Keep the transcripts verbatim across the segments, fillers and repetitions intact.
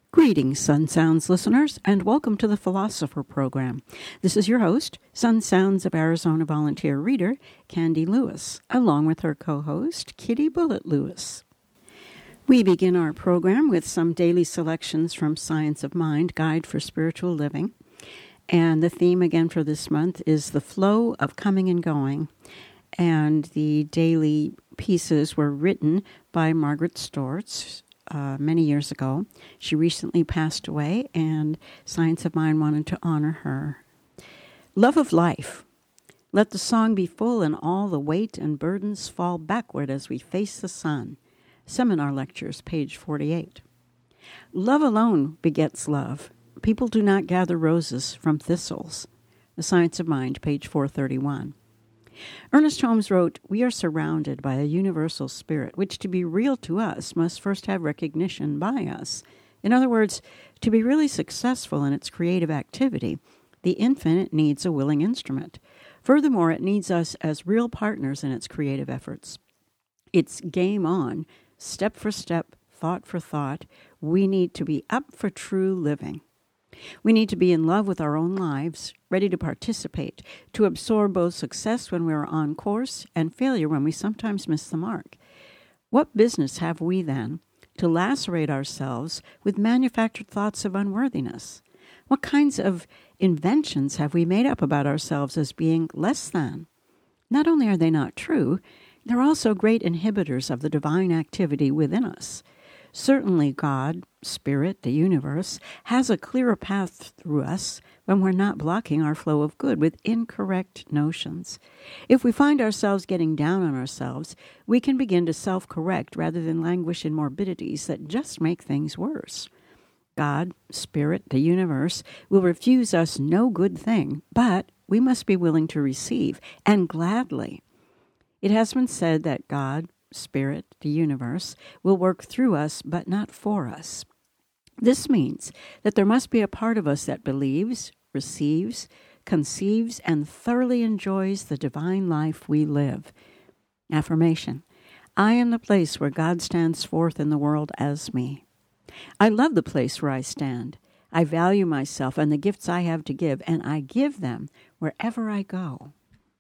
Greetings, Sun Sounds listeners, and welcome to the Philosopher Program. This is your host, Sun Sounds of Arizona volunteer reader, Candy Lewis, along with her co-host, Kitty Bullet Lewis. We begin our program with some daily selections from Science of Mind, Guide for Spiritual Living. And the theme again for this month is the flow of coming and going. And the daily pieces were written by Margaret Stortz uh, many years ago. She recently passed away, and Science of Mind wanted to honor her. Love of life. Let the song be full and all the weight and burdens fall backward as we face the sun. Seminar Lectures, page forty-eight. Love alone begets love. People do not gather roses from thistles. The Science of Mind, page four thirty-one. Ernest Holmes wrote, "We are surrounded by a universal spirit, which to be real to us must first have recognition by us. In other words, to be really successful in its creative activity, the infinite needs a willing instrument. Furthermore, it needs us as real partners in its creative efforts. It's game on, step for step, thought for thought. We need to be up for true living. We need to be in love with our own lives, ready to participate, to absorb both success when we are on course and failure when we sometimes miss the mark. What business have we, then, to lacerate ourselves with manufactured thoughts of unworthiness? What kinds of inventions have we made up about ourselves as being less than? Not only are they not true, they're also great inhibitors of the divine activity within us. Certainly God, Spirit, the universe, has a clearer path through us when we're not blocking our flow of good with incorrect notions. If we find ourselves getting down on ourselves, we can begin to self-correct rather than languish in morbidities that just make things worse. God, Spirit, the universe, will refuse us no good thing, but we must be willing to receive, and gladly. It has been said that God, Spirit, the universe, will work through us, but not for us. This means that there must be a part of us that believes, receives, conceives, and thoroughly enjoys the divine life we live. Affirmation. I am the place where God stands forth in the world as me. I love the place where I stand. I value myself and the gifts I have to give, and I give them wherever I go.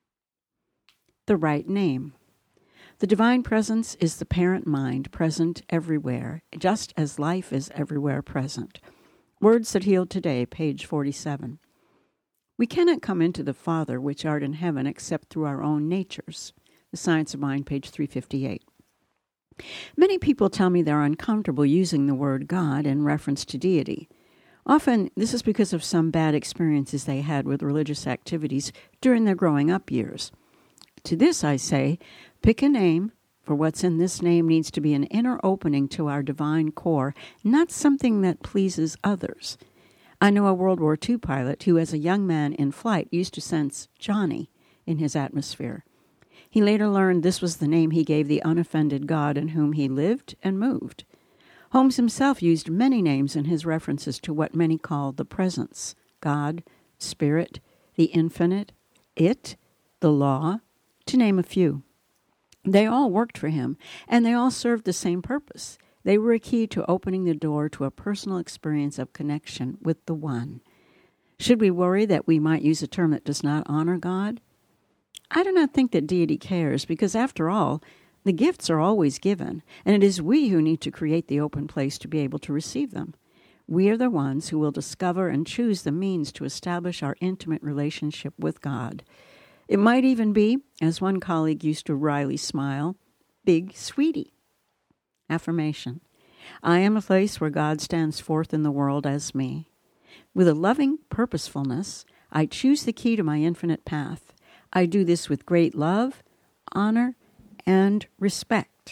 The right name. The divine presence is the parent mind present everywhere, just as life is everywhere present. Words that Heal Today, page forty-seven. We cannot come into the Father which art in heaven except through our own natures. The Science of Mind, page three fifty-eight. Many people tell me they're uncomfortable using the word God in reference to deity. Often, this is because of some bad experiences they had with religious activities during their growing up years. To this I say, pick a name, for what's in this name needs to be an inner opening to our divine core, not something that pleases others. I know a World War Two pilot who, as a young man in flight, used to sense Johnny in his atmosphere. He later learned this was the name he gave the unoffended God in whom he lived and moved. Holmes himself used many names in his references to what many call the presence, God, Spirit, the infinite, it, the law, to name a few. They all worked for him, and they all served the same purpose. They were a key to opening the door to a personal experience of connection with the One. Should we worry that we might use a term that does not honor God? I do not think that deity cares, because after all, the gifts are always given, and it is we who need to create the open place to be able to receive them. We are the ones who will discover and choose the means to establish our intimate relationship with God. It might even be, as one colleague used to wryly smile, Big Sweetie. Affirmation. I am a place where God stands forth in the world as me. With a loving purposefulness, I choose the key to my infinite path. I do this with great love, honor, and respect.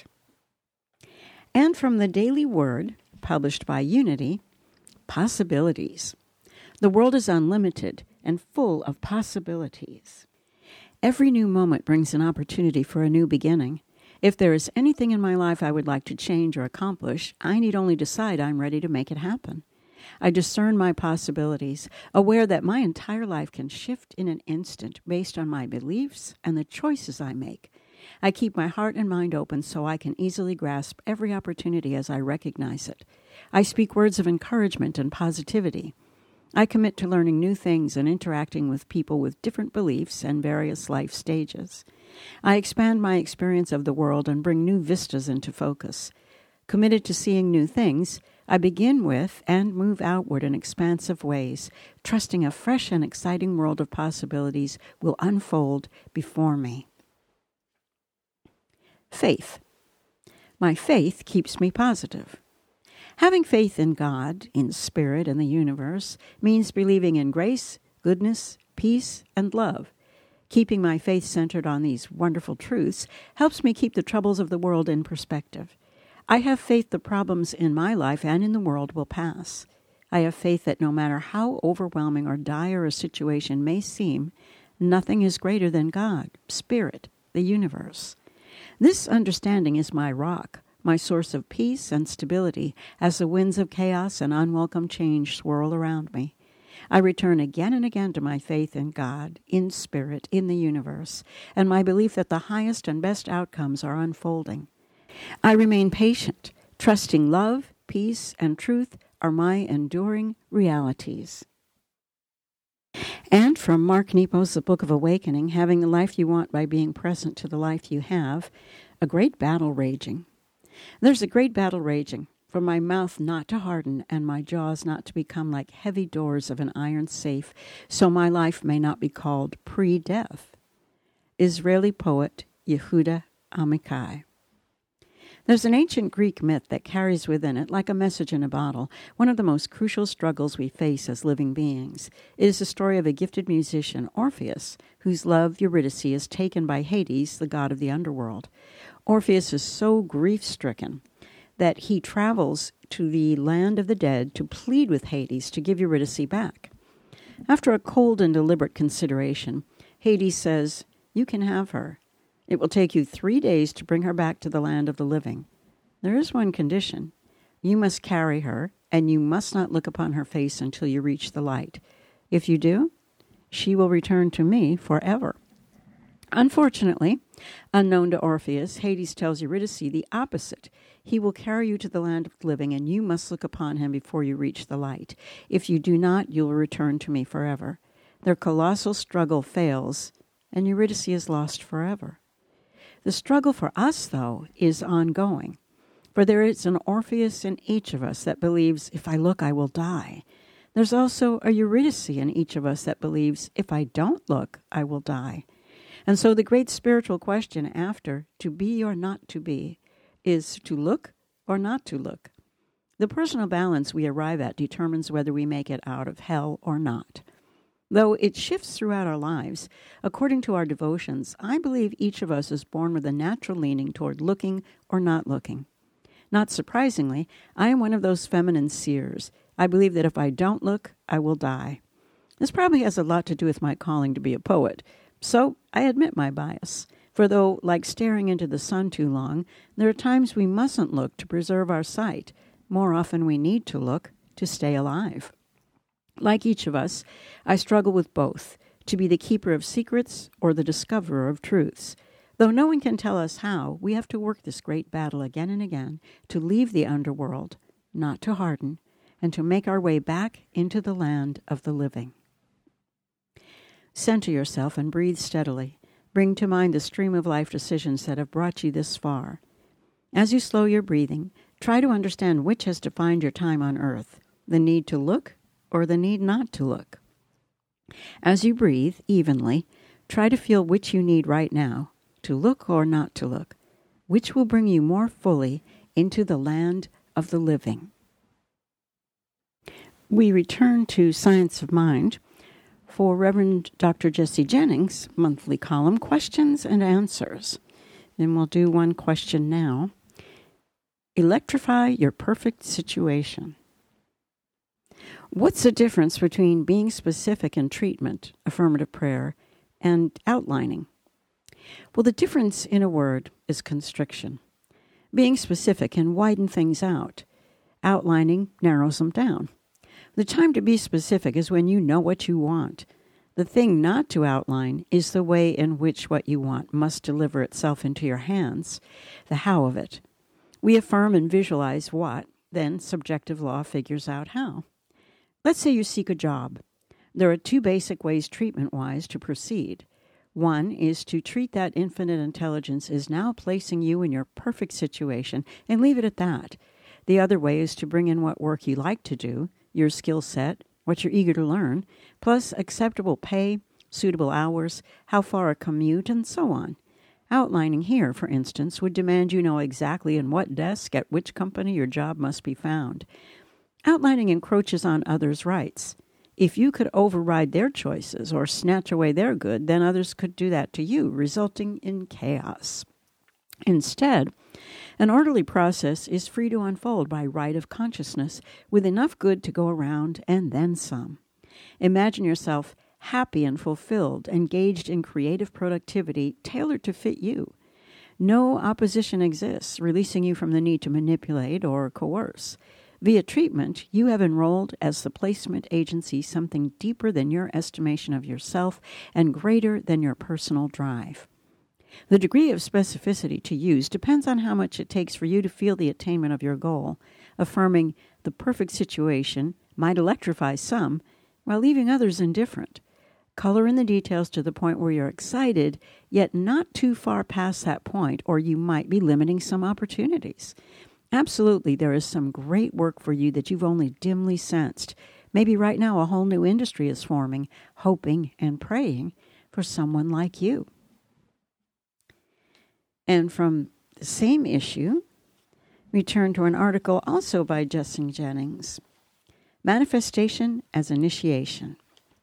And from the Daily Word, published by Unity, possibilities. The world is unlimited and full of possibilities. Every new moment brings an opportunity for a new beginning. If there is anything in my life I would like to change or accomplish, I need only decide I'm ready to make it happen. I discern my possibilities, aware that my entire life can shift in an instant based on my beliefs and the choices I make. I keep my heart and mind open so I can easily grasp every opportunity as I recognize it. I speak words of encouragement and positivity. I commit to learning new things and interacting with people with different beliefs and various life stages. I expand my experience of the world and bring new vistas into focus. Committed to seeing new things, I begin with and move outward in expansive ways, trusting a fresh and exciting world of possibilities will unfold before me. Faith. My faith keeps me positive. Having faith in God, in spirit, and the universe means believing in grace, goodness, peace, and love. Keeping my faith centered on these wonderful truths helps me keep the troubles of the world in perspective. I have faith the problems in my life and in the world will pass. I have faith that no matter how overwhelming or dire a situation may seem, nothing is greater than God, Spirit, the universe. This understanding is my rock, my source of peace and stability as the winds of chaos and unwelcome change swirl around me. I return again and again to my faith in God, in Spirit, in the universe, and my belief that the highest and best outcomes are unfolding. I remain patient, trusting love, peace, and truth are my enduring realities. And from Mark Nepo's The Book of Awakening, Having the Life You Want by Being Present to the Life You Have, a great battle raging. There's a great battle raging, for my mouth not to harden and my jaws not to become like heavy doors of an iron safe, so my life may not be called pre-death. Israeli poet Yehuda Amichai. There's an ancient Greek myth that carries within it, like a message in a bottle, one of the most crucial struggles we face as living beings. It is the story of a gifted musician, Orpheus, whose love, Eurydice, is taken by Hades, the god of the underworld. Orpheus is so grief-stricken that he travels to the land of the dead to plead with Hades to give Eurydice back. After a cold and deliberate consideration, Hades says, "You can have her. It will take you three days to bring her back to the land of the living. There is one condition. You must carry her, and you must not look upon her face until you reach the light. If you do, she will return to me forever." Unfortunately, unknown to Orpheus, Hades tells Eurydice the opposite. He will carry you to the land of the living, and you must look upon him before you reach the light. If you do not, you will return to me forever. Their colossal struggle fails, and Eurydice is lost forever. The struggle for us, though, is ongoing. For there is an Orpheus in each of us that believes, if I look, I will die. There's also a Eurydice in each of us that believes, if I don't look, I will die. And so the great spiritual question after to be or not to be is to look or not to look. The personal balance we arrive at determines whether we make it out of hell or not. Though it shifts throughout our lives, according to our devotions, I believe each of us is born with a natural leaning toward looking or not looking. Not surprisingly, I am one of those feminine seers. I believe that if I don't look, I will die. This probably has a lot to do with my calling to be a poet, so I admit my bias. For though, like staring into the sun too long, there are times we mustn't look to preserve our sight, more often we need to look to stay alive. Like each of us, I struggle with both, to be the keeper of secrets or the discoverer of truths. Though no one can tell us how, we have to work this great battle again and again to leave the underworld, not to harden, and to make our way back into the land of the living. Center yourself and breathe steadily. Bring to mind the stream of life decisions that have brought you this far. As you slow your breathing, try to understand which has defined your time on earth, the need to look or the need not to look. As you breathe evenly, try to feel which you need right now, to look or not to look, which will bring you more fully into the land of the living. We return to Science of Mind for Reverend Doctor Jesse Jennings' monthly column, Questions and Answers. Then we'll do one question now. Electrify your perfect situation. What's the difference between being specific in treatment, affirmative prayer, and outlining? Well, the difference in a word is constriction. Being specific can widen things out. Outlining narrows them down. The time to be specific is when you know what you want. The thing not to outline is the way in which what you want must deliver itself into your hands, the how of it. We affirm and visualize what, then subjective law figures out how. Let's say you seek a job. There are two basic ways treatment-wise to proceed. One is to treat that infinite intelligence as now placing you in your perfect situation and leave it at that. The other way is to bring in what work you like to do, your skill set, what you're eager to learn, plus acceptable pay, suitable hours, how far a commute, and so on. Outlining here, for instance, would demand you know exactly in what desk at which company your job must be found. Outlining encroaches on others' rights. If you could override their choices or snatch away their good, then others could do that to you, resulting in chaos. Instead, an orderly process is free to unfold by right of consciousness, with enough good to go around and then some. Imagine yourself happy and fulfilled, engaged in creative productivity tailored to fit you. No opposition exists, releasing you from the need to manipulate or coerce. Via treatment, you have enrolled as the placement agency something deeper than your estimation of yourself and greater than your personal drive. The degree of specificity to use depends on how much it takes for you to feel the attainment of your goal. Affirming the perfect situation might electrify some, while leaving others indifferent. Color in the details to the point where you're excited, yet not too far past that point, or you might be limiting some opportunities. Absolutely, there is some great work for you that you've only dimly sensed. Maybe right now a whole new industry is forming, hoping and praying for someone like you. And from the same issue, we turn to an article also by Jesse Jennings, Manifestation as Initiation,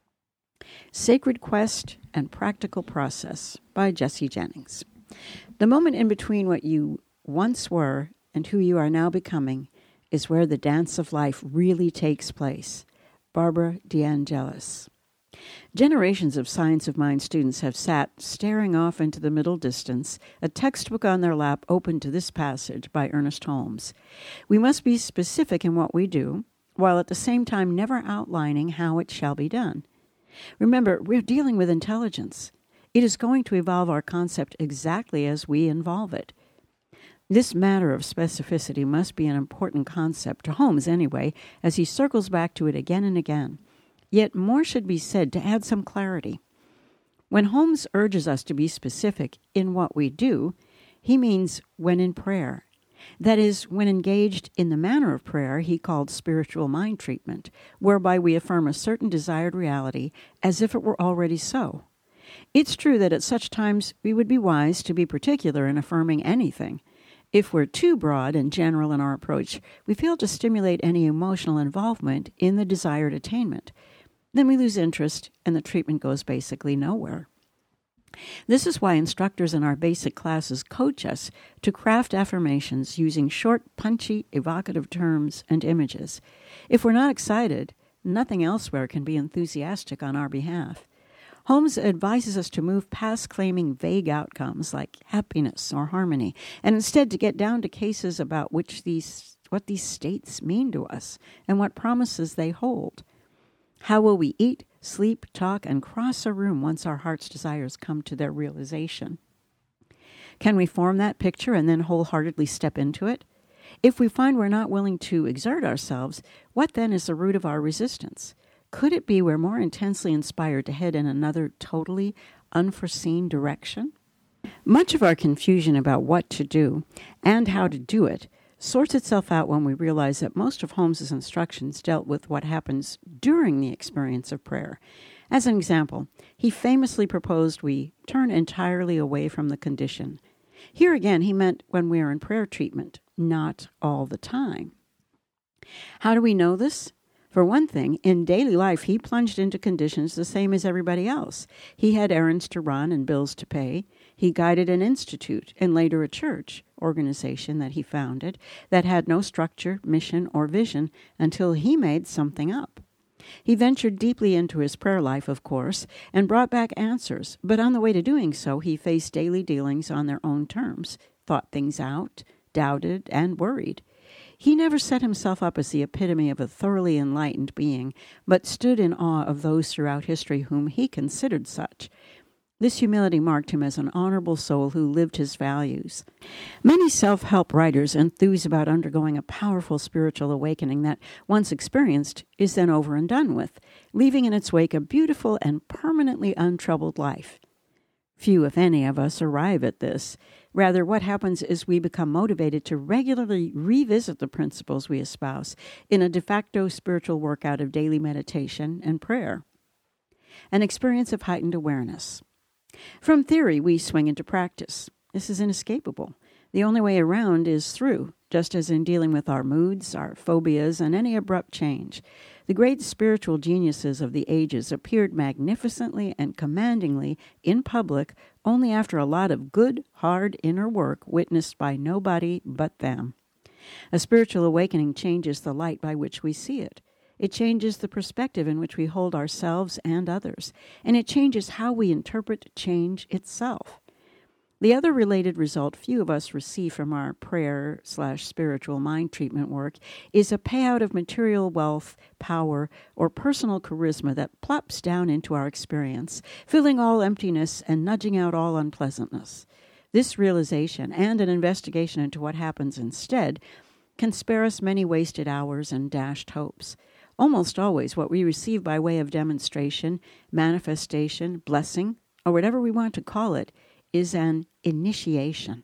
Sacred Quest and Practical Process by Jesse Jennings. The moment in between what you once were and who you are now becoming is where the dance of life really takes place. Barbara DeAngelis. Generations of Science of Mind students have sat staring off into the middle distance, a textbook on their lap open to this passage by Ernest Holmes. We must be specific in what we do, while at the same time never outlining how it shall be done. Remember, we're dealing with intelligence. It is going to evolve our concept exactly as we involve it. This matter of specificity must be an important concept, to Holmes anyway, as he circles back to it again and again. Yet more should be said to add some clarity. When Holmes urges us to be specific in what we do, he means when in prayer. That is, when engaged in the manner of prayer he called spiritual mind treatment, whereby we affirm a certain desired reality as if it were already so. It's true that at such times we would be wise to be particular in affirming anything. If we're too broad and general in our approach, we fail to stimulate any emotional involvement in the desired attainment. Then we lose interest, and the treatment goes basically nowhere. This is why instructors in our basic classes coach us to craft affirmations using short, punchy, evocative terms and images. If we're not excited, nothing elsewhere can be enthusiastic on our behalf. Holmes advises us to move past claiming vague outcomes like happiness or harmony, and instead to get down to cases about which these, what these states mean to us and what promises they hold. How will we eat, sleep, talk, and cross a room once our heart's desires come to their realization? Can we form that picture and then wholeheartedly step into it? If we find we're not willing to exert ourselves, what then is the root of our resistance? Could it be we're more intensely inspired to head in another totally unforeseen direction? Much of our confusion about what to do and how to do it sorts itself out when we realize that most of Holmes's instructions dealt with what happens during the experience of prayer. As an example, he famously proposed we turn entirely away from the condition. Here again, he meant when we are in prayer treatment, not all the time. How do we know this? For one thing, in daily life, he plunged into conditions the same as everybody else. He had errands to run and bills to pay. He guided an institute and later a church organization that he founded that had no structure, mission, or vision until he made something up. He ventured deeply into his prayer life, of course, and brought back answers, but on the way to doing so, he faced daily dealings on their own terms, thought things out, doubted, and worried. He never set himself up as the epitome of a thoroughly enlightened being, but stood in awe of those throughout history whom he considered such. This humility marked him as an honorable soul who lived his values. Many self-help writers enthuse about undergoing a powerful spiritual awakening that, once experienced, is then over and done with, leaving in its wake a beautiful and permanently untroubled life. Few, if any, of us arrive at this. Rather, what happens is we become motivated to regularly revisit the principles we espouse in a de facto spiritual workout of daily meditation and prayer. An experience of heightened awareness. From theory, we swing into practice. This is inescapable. The only way around is through, just as in dealing with our moods, our phobias, and any abrupt change. The great spiritual geniuses of the ages appeared magnificently and commandingly in public only after a lot of good, hard inner work witnessed by nobody but them. A spiritual awakening changes the light by which we see it. It changes the perspective in which we hold ourselves and others, and it changes how we interpret change itself. The other related result few of us receive from our prayer slash spiritual mind treatment work is a payout of material wealth, power, or personal charisma that plops down into our experience, filling all emptiness and nudging out all unpleasantness. This realization and an investigation into what happens instead can spare us many wasted hours and dashed hopes. Almost always what we receive by way of demonstration, manifestation, blessing, or whatever we want to call it, is an initiation.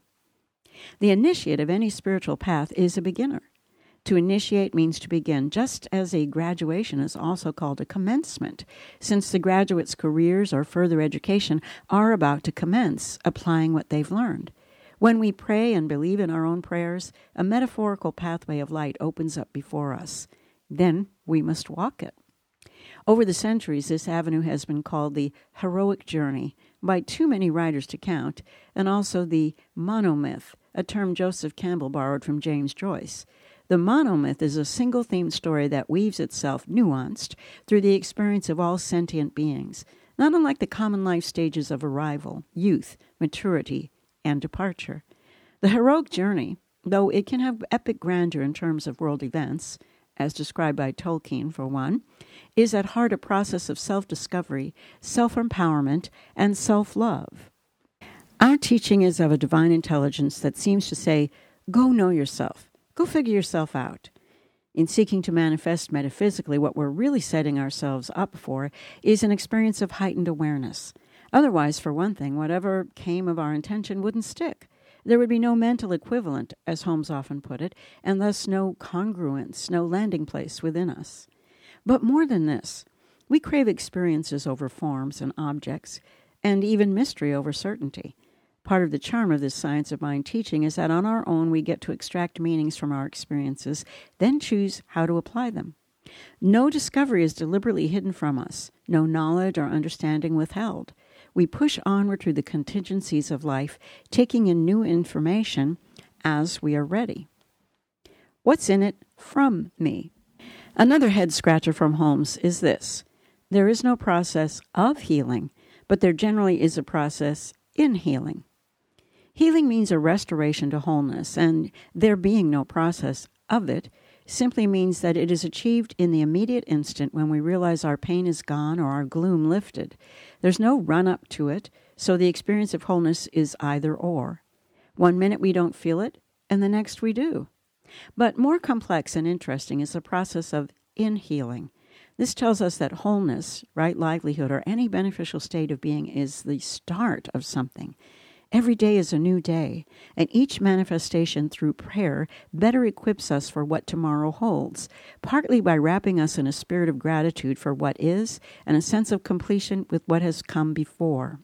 The initiate of any spiritual path is a beginner. To initiate means to begin, just as a graduation is also called a commencement, since the graduate's careers or further education are about to commence applying what they've learned. When we pray and believe in our own prayers, a metaphorical pathway of light opens up before us. Then we must walk it. Over the centuries, this avenue has been called the heroic journey by too many writers to count, and also the monomyth, a term Joseph Campbell borrowed from James Joyce. The monomyth is a single-themed story that weaves itself, nuanced, through the experience of all sentient beings, not unlike the common life stages of arrival, youth, maturity, and departure. The heroic journey, though it can have epic grandeur in terms of world events, as described by Tolkien for one, is at heart a process of self-discovery, self-empowerment, and self-love. Our teaching is of a divine intelligence that seems to say, go know yourself, go figure yourself out. In seeking to manifest metaphysically, what we're really setting ourselves up for is an experience of heightened awareness. Otherwise, for one thing, whatever came of our intention wouldn't stick. There would be no mental equivalent, as Holmes often put it, and thus no congruence, no landing place within us. But more than this, we crave experiences over forms and objects, and even mystery over certainty. Part of the charm of this science of mind teaching is that on our own we get to extract meanings from our experiences, then choose how to apply them. No discovery is deliberately hidden from us, no knowledge or understanding withheld. We push onward through the contingencies of life, taking in new information as we are ready. What's in it from me? Another head-scratcher from Holmes is this. There is no process of healing, but there generally is a process in healing. Healing means a restoration to wholeness, and there being no process of it simply means that it is achieved in the immediate instant when we realize our pain is gone or our gloom lifted. There's no run-up to it, so the experience of wholeness is either or. One minute we don't feel it, and the next we do. But more complex and interesting is the process of in-healing. This tells us that wholeness, right livelihood, or any beneficial state of being is the start of something. Every day is a new day, and each manifestation through prayer better equips us for what tomorrow holds, partly by wrapping us in a spirit of gratitude for what is and a sense of completion with what has come before.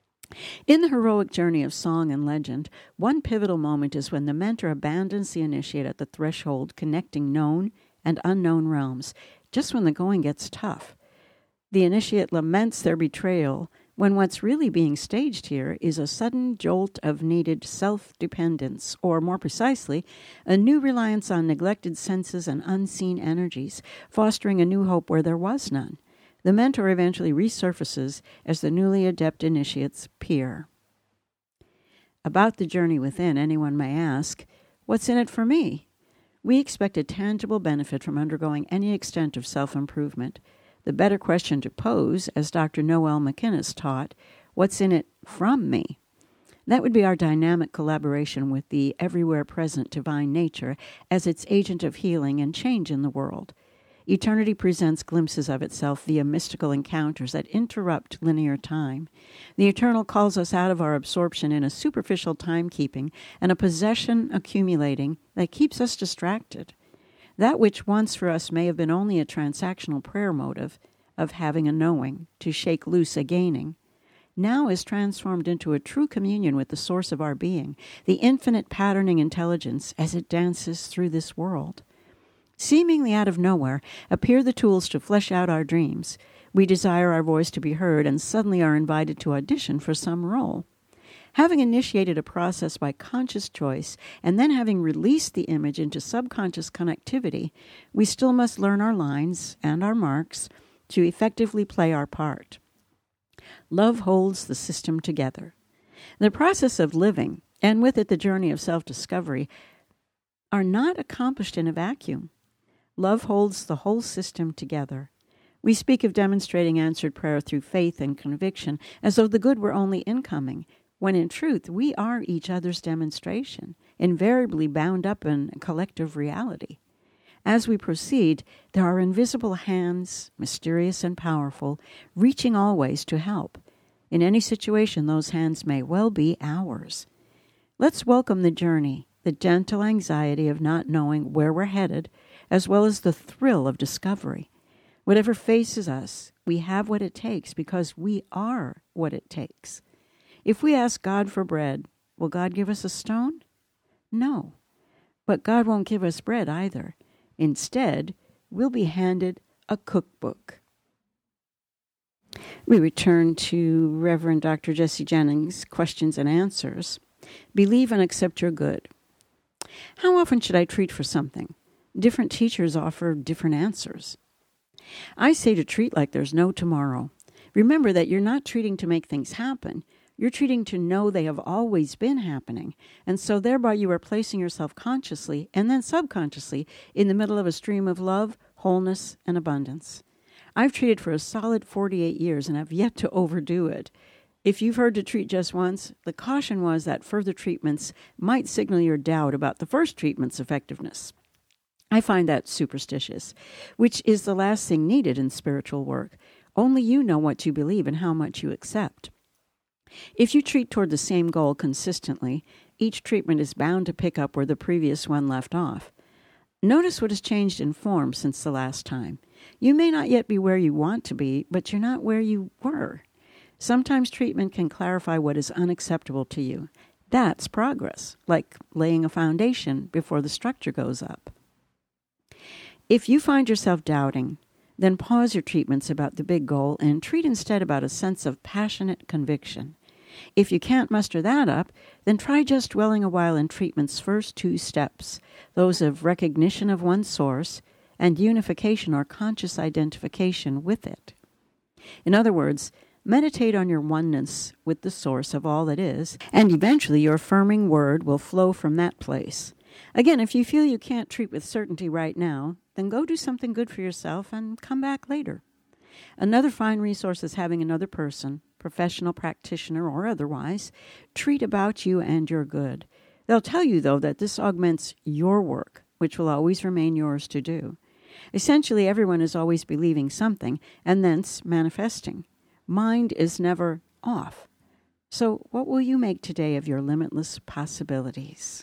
In the heroic journey of song and legend, one pivotal moment is when the mentor abandons the initiate at the threshold connecting known and unknown realms, just when the going gets tough. The initiate laments their betrayal, when what's really being staged here is a sudden jolt of needed self-dependence, or more precisely, a new reliance on neglected senses and unseen energies, fostering a new hope where there was none. The mentor eventually resurfaces as the newly adept initiates peer. About the journey within, anyone may ask, what's in it for me? We expect a tangible benefit from undergoing any extent of self-improvement. The better question to pose, as Doctor Noel McInnes taught, what's in it from me? That would be our dynamic collaboration with the everywhere present divine nature as its agent of healing and change in the world. Eternity presents glimpses of itself via mystical encounters that interrupt linear time. The eternal calls us out of our absorption in a superficial timekeeping and a possession accumulating that keeps us distracted. That which once for us may have been only a transactional prayer motive of having a knowing, to shake loose a gaining, now is transformed into a true communion with the source of our being, the infinite patterning intelligence as it dances through this world. Seemingly out of nowhere appear the tools to flesh out our dreams. We desire our voice to be heard and suddenly are invited to audition for some role. Having initiated a process by conscious choice and then having released the image into subconscious connectivity, we still must learn our lines and our marks to effectively play our part. Love holds the system together. The process of living, and with it the journey of self-discovery, are not accomplished in a vacuum. Love holds the whole system together. We speak of demonstrating answered prayer through faith and conviction as though the good were only incoming, when in truth we are each other's demonstration, invariably bound up in collective reality. As we proceed, there are invisible hands, mysterious and powerful, reaching always to help. In any situation, those hands may well be ours. Let's welcome the journey, the gentle anxiety of not knowing where we're headed, as well as the thrill of discovery. Whatever faces us, we have what it takes because we are what it takes. If we ask God for bread, will God give us a stone? No. But God won't give us bread either. Instead, we'll be handed a cookbook. We return to Reverend Doctor Jesse Jennings' questions and answers. Believe and accept your good. How often should I treat for something? Different teachers offer different answers. I say to treat like there's no tomorrow. Remember that you're not treating to make things happen. You're treating to know they have always been happening, and so thereby you are placing yourself consciously and then subconsciously in the middle of a stream of love, wholeness, and abundance. I've treated for a solid forty-eight years and have yet to overdo it. If you've heard to treat just once, the caution was that further treatments might signal your doubt about the first treatment's effectiveness. I find that superstitious, which is the last thing needed in spiritual work. Only you know what you believe and how much you accept. If you treat toward the same goal consistently, each treatment is bound to pick up where the previous one left off. Notice what has changed in form since the last time. You may not yet be where you want to be, but you're not where you were. Sometimes treatment can clarify what is unacceptable to you. That's progress, like laying a foundation before the structure goes up. If you find yourself doubting, then pause your treatments about the big goal and treat instead about a sense of passionate conviction. If you can't muster that up, then try just dwelling a while in treatment's first two steps, those of recognition of one's source and unification or conscious identification with it. In other words, meditate on your oneness with the source of all that is, and eventually your affirming word will flow from that place. Again, if you feel you can't treat with certainty right now, then go do something good for yourself and come back later. Another fine resource is having another person, professional practitioner or otherwise, treat about you and your good. They'll tell you, though, that this augments your work, which will always remain yours to do. Essentially, everyone is always believing something and thence manifesting. Mind is never off. So what will you make today of your limitless possibilities?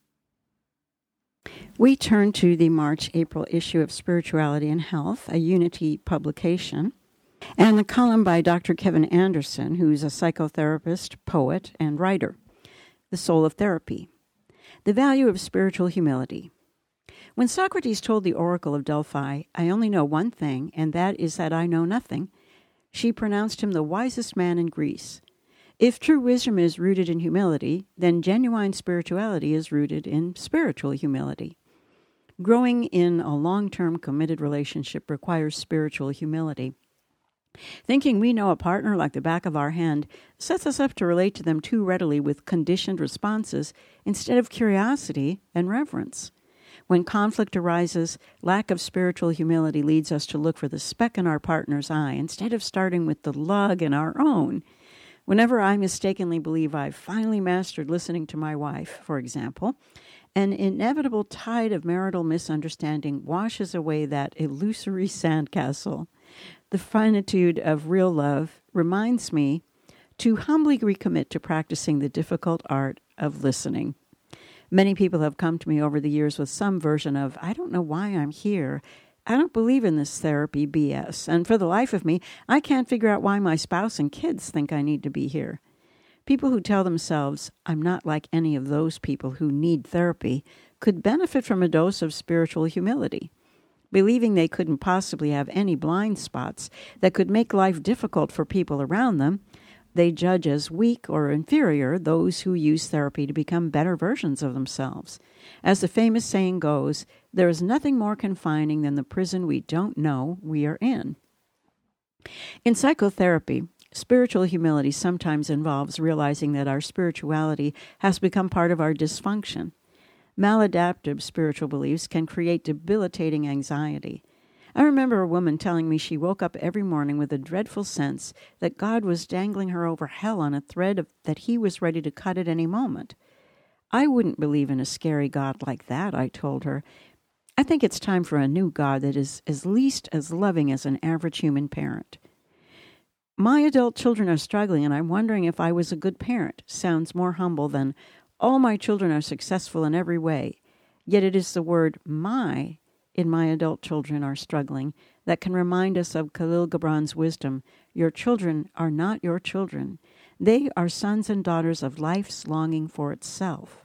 We turn to the March-April issue of Spirituality and Health, a Unity publication, and the column by Doctor Kevin Anderson, who's a psychotherapist, poet, and writer. The Soul of Therapy. The Value of Spiritual Humility. When Socrates told the oracle of Delphi, "I only know one thing, and that is that I know nothing," she pronounced him the wisest man in Greece. If true wisdom is rooted in humility, then genuine spirituality is rooted in spiritual humility. Growing in a long-term committed relationship requires spiritual humility. Thinking we know a partner like the back of our hand sets us up to relate to them too readily with conditioned responses instead of curiosity and reverence. When conflict arises, lack of spiritual humility leads us to look for the speck in our partner's eye instead of starting with the lug in our own. Whenever I mistakenly believe I've finally mastered listening to my wife, for example, an inevitable tide of marital misunderstanding washes away that illusory sandcastle. The finitude of real love reminds me to humbly recommit to practicing the difficult art of listening. Many people have come to me over the years with some version of, I don't know why I'm here. I don't believe in this therapy B S. And for the life of me, I can't figure out why my spouse and kids think I need to be here. People who tell themselves, I'm not like any of those people who need therapy, could benefit from a dose of spiritual humility. Believing they couldn't possibly have any blind spots that could make life difficult for people around them, they judge as weak or inferior those who use therapy to become better versions of themselves. As the famous saying goes, there is nothing more confining than the prison we don't know we are in. In psychotherapy, spiritual humility sometimes involves realizing that our spirituality has become part of our dysfunction. Maladaptive spiritual beliefs can create debilitating anxiety. I remember a woman telling me she woke up every morning with a dreadful sense that God was dangling her over hell on a thread of, that he was ready to cut at any moment. I wouldn't believe in a scary God like that, I told her. I think it's time for a new God that is at least as loving as an average human parent. My adult children are struggling, and I'm wondering if I was a good parent. Sounds more humble than, all my children are successful in every way. Yet it is the word my in my adult children are struggling that can remind us of Khalil Gibran's wisdom. Your children are not your children. They are sons and daughters of life's longing for itself.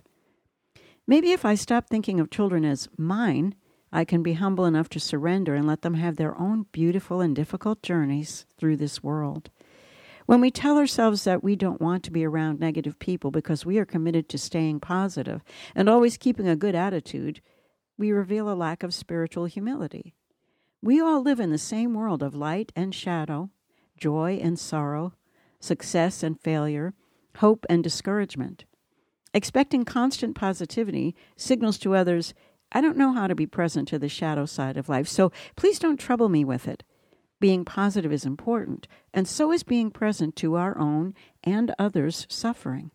Maybe if I stop thinking of children as mine, I can be humble enough to surrender and let them have their own beautiful and difficult journeys through this world. When we tell ourselves that we don't want to be around negative people because we are committed to staying positive and always keeping a good attitude, we reveal a lack of spiritual humility. We all live in the same world of light and shadow, joy and sorrow, success and failure, hope and discouragement. Expecting constant positivity signals to others, I don't know how to be present to the shadow side of life, so please don't trouble me with it. Being positive is important, and so is being present to our own and others' suffering.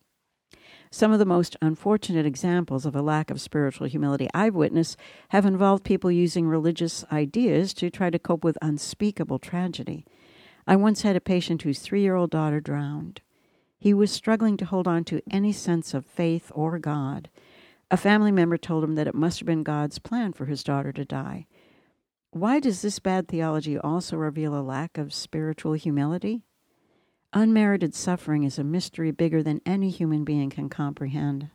Some of the most unfortunate examples of a lack of spiritual humility I've witnessed have involved people using religious ideas to try to cope with unspeakable tragedy. I once had a patient whose three-year-old daughter drowned. He was struggling to hold on to any sense of faith or God. A family member told him that it must have been God's plan for his daughter to die. Why does this bad theology also reveal a lack of spiritual humility? Unmerited suffering is a mystery bigger than any human being can comprehend.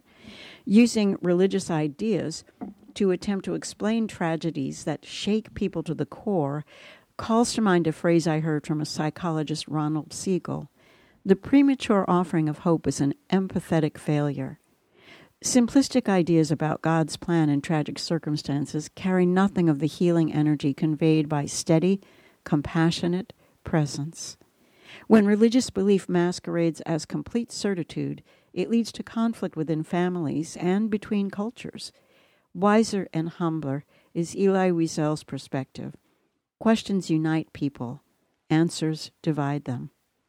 Using religious ideas to attempt to explain tragedies that shake people to the core calls to mind a phrase I heard from a psychologist, Ronald Siegel. The premature offering of hope is an empathetic failure. Simplistic ideas about God's plan in tragic circumstances carry nothing of the healing energy conveyed by steady, compassionate presence. When religious belief masquerades as complete certitude, it leads to conflict within families and between cultures. Wiser and humbler is Elie Wiesel's perspective. Questions unite people. Answers divide them.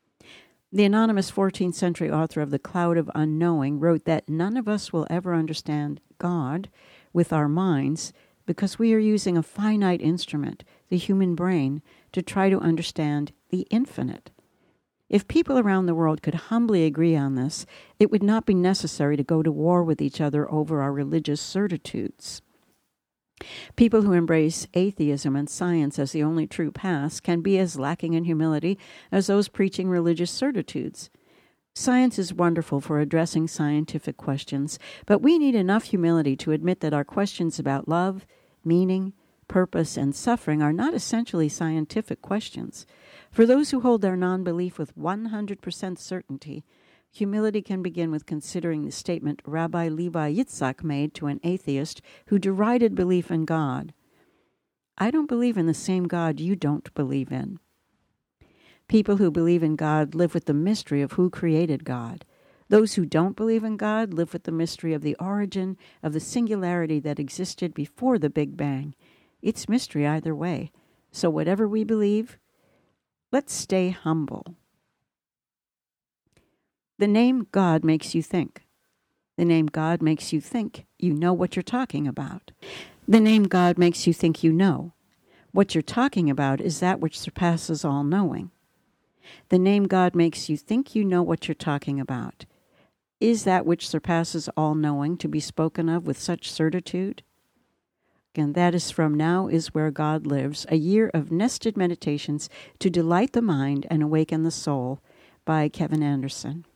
The anonymous fourteenth century author of The Cloud of Unknowing wrote that none of us will ever understand God with our minds because we are using a finite instrument, the human brain, to try to understand the infinite. If people around the world could humbly agree on this, it would not be necessary to go to war with each other over our religious certitudes. People who embrace atheism and science as the only true paths can be as lacking in humility as those preaching religious certitudes. Science is wonderful for addressing scientific questions, but we need enough humility to admit that our questions about love, meaning, purpose, and suffering are not essentially scientific questions. For those who hold their non-belief with one hundred percent certainty, humility can begin with considering the statement Rabbi Levi Yitzhak made to an atheist who derided belief in God. I don't believe in the same God you don't believe in. People who believe in God live with the mystery of who created God. Those who don't believe in God live with the mystery of the origin of the singularity that existed before the Big Bang. It's mystery either way. So whatever we believe, let's stay humble. The name God makes you think. The name God makes you think you know what you're talking about. The name God makes you think you know. What you're talking about is that which surpasses all knowing. The name God makes you think you know what you're talking about. Is that which surpasses all knowing to be spoken of with such certitude? And that is from Now Is Where God Lives, a year of nested meditations to delight the mind and awaken the soul, by Kevin Anderson.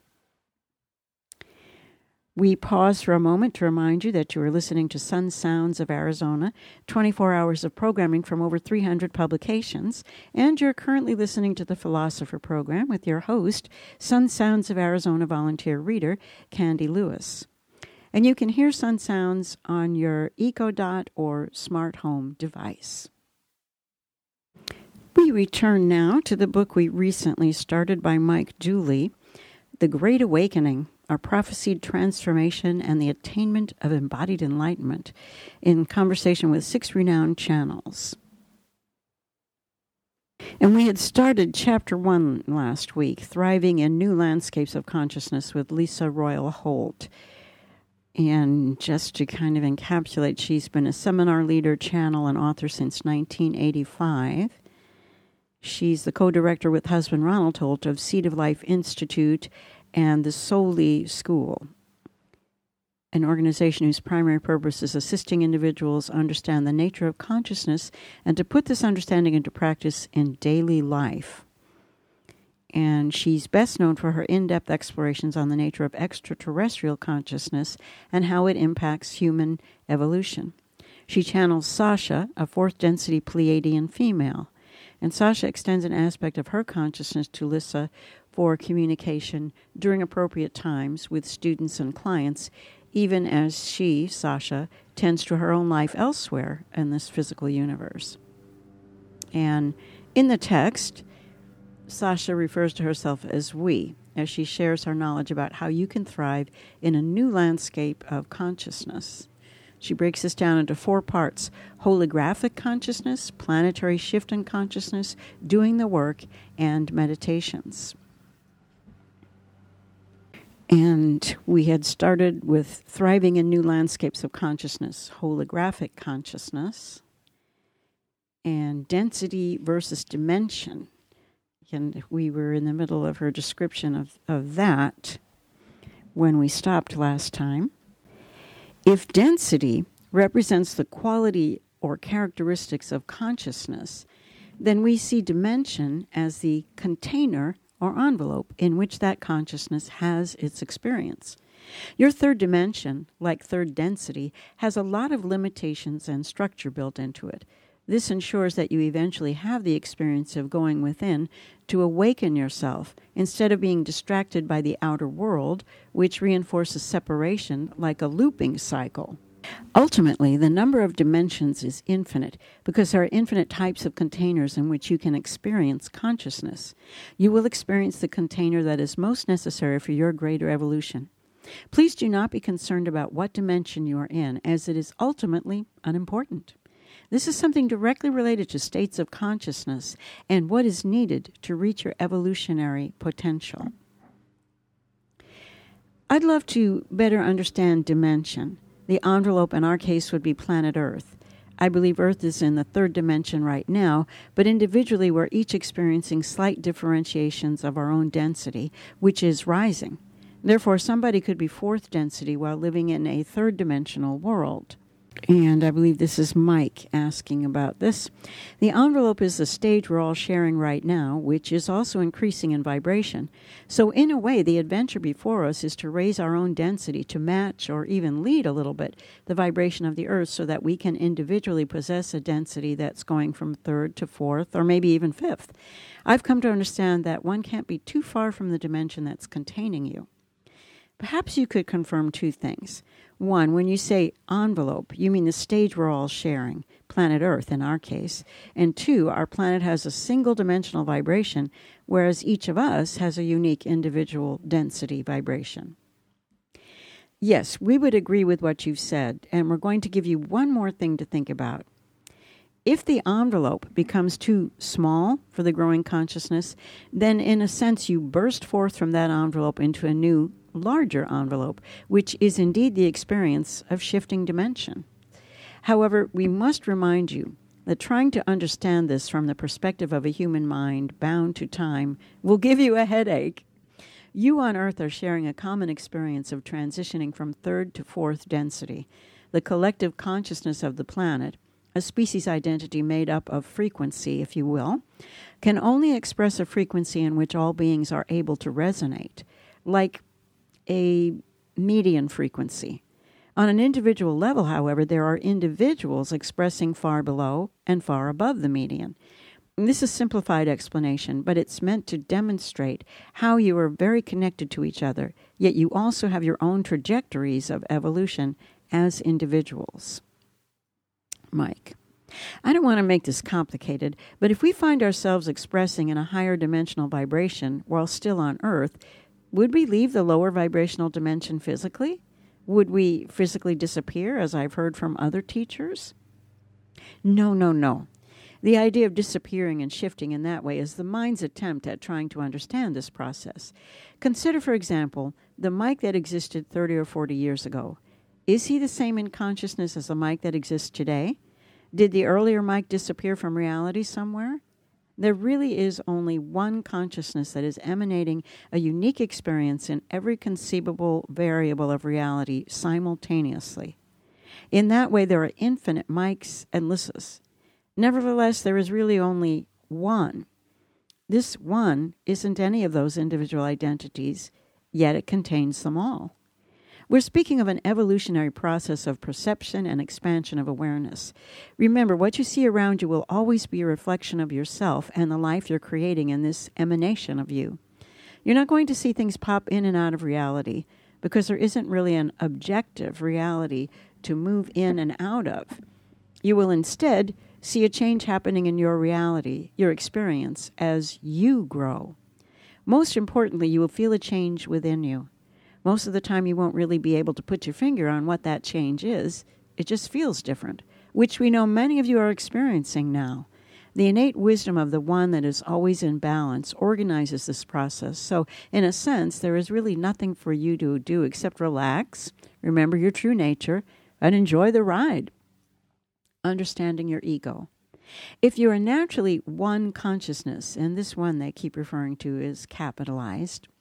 We pause for a moment to remind you that you are listening to Sun Sounds of Arizona, twenty-four hours of programming from over three hundred publications, and you're currently listening to the Philosopher Program with your host, Sun Sounds of Arizona volunteer reader, Candy Lewis. And you can hear Sun Sounds on your EcoDot or smart home device. We return now to the book we recently started by Mike Dooley, The Great Awakening, Our Prophesied Transformation and the Attainment of Embodied Enlightenment, in conversation with six renowned channels. And we had started chapter one last week, Thriving in New Landscapes of Consciousness, with Lisa Royal Holt. And just to kind of encapsulate, she's been a seminar leader, channel, and author since nineteen eighty-five. She's the co-director with husband Ronald Holt of Seed of Life Institute and the Soli School, an organization whose primary purpose is assisting individuals understand the nature of consciousness and to put this understanding into practice in daily life. And she's best known for her in-depth explorations on the nature of extraterrestrial consciousness and how it impacts human evolution. She channels Sasha, a fourth-density Pleiadian female, and Sasha extends an aspect of her consciousness to Lissa for communication during appropriate times with students and clients, even as she, Sasha, tends to her own life elsewhere in this physical universe. And in the text, Sasha refers to herself as we, as she shares her knowledge about how you can thrive in a new landscape of consciousness. She breaks this down into four parts: holographic consciousness, planetary shift in consciousness, doing the work, and meditations. And we had started with thriving in new landscapes of consciousness, holographic consciousness, and density versus dimension. And we were in the middle of her description of, of that when we stopped last time. If density represents the quality or characteristics of consciousness, then we see dimension as the container or envelope in which that consciousness has its experience. Your third dimension, like third density, has a lot of limitations and structure built into it. This ensures that you eventually have the experience of going within to awaken yourself instead of being distracted by the outer world, which reinforces separation like a looping cycle. Ultimately, the number of dimensions is infinite because there are infinite types of containers in which you can experience consciousness. You will experience the container that is most necessary for your greater evolution. Please do not be concerned about what dimension you are in, as it is ultimately unimportant. This is something directly related to states of consciousness and what is needed to reach your evolutionary potential. I'd love to better understand dimension. The envelope in our case would be planet Earth. I believe Earth is in the third dimension right now, but individually we're each experiencing slight differentiations of our own density, which is rising. Therefore, somebody could be fourth density while living in a third dimensional world. And I believe this is Mike asking about this. The envelope is the stage we're all sharing right now, which is also increasing in vibration. So in a way, the adventure before us is to raise our own density to match or even lead a little bit the vibration of the Earth so that we can individually possess a density that's going from third to fourth or maybe even fifth. I've come to understand that one can't be too far from the dimension that's containing you. Perhaps you could confirm two things. One, when you say envelope, you mean the stage we're all sharing, planet Earth in our case. And two, our planet has a single dimensional vibration, whereas each of us has a unique individual density vibration. Yes, we would agree with what you've said, and we're going to give you one more thing to think about. If the envelope becomes too small for the growing consciousness, then in a sense you burst forth from that envelope into a new, larger envelope, which is indeed the experience of shifting dimension. However, we must remind you that trying to understand this from the perspective of a human mind bound to time will give you a headache. You on Earth are sharing a common experience of transitioning from third to fourth density. The collective consciousness of the planet, a species identity made up of frequency, if you will, can only express a frequency in which all beings are able to resonate, like a median frequency. On an individual level, however, there are individuals expressing far below and far above the median. This is a simplified explanation, but it's meant to demonstrate how you are very connected to each other, yet you also have your own trajectories of evolution as individuals. Mike, I don't want to make this complicated, but if we find ourselves expressing in a higher dimensional vibration while still on Earth, would we leave the lower vibrational dimension physically? Would we physically disappear, as I've heard from other teachers? No, no, no. The idea of disappearing and shifting in that way is the mind's attempt at trying to understand this process. Consider, for example, the Mike that existed thirty or forty years ago. Is he the same in consciousness as the Mike that exists today? Did the earlier Mike disappear from reality somewhere? There really is only one consciousness that is emanating a unique experience in every conceivable variable of reality simultaneously. In that way, there are infinite Mikes and Lissas. Nevertheless, there is really only one. This one isn't any of those individual identities, yet it contains them all. We're speaking of an evolutionary process of perception and expansion of awareness. Remember, what you see around you will always be a reflection of yourself and the life you're creating in this emanation of you. You're not going to see things pop in and out of reality because there isn't really an objective reality to move in and out of. You will instead see a change happening in your reality, your experience, as you grow. Most importantly, you will feel a change within you. Most of the time, you won't really be able to put your finger on what that change is. It just feels different, which we know many of you are experiencing now. The innate wisdom of the one that is always in balance organizes this process. So, in a sense, there is really nothing for you to do except relax, remember your true nature, and enjoy the ride. Understanding your ego. If you are naturally one consciousness, and this one they keep referring to is capitalized,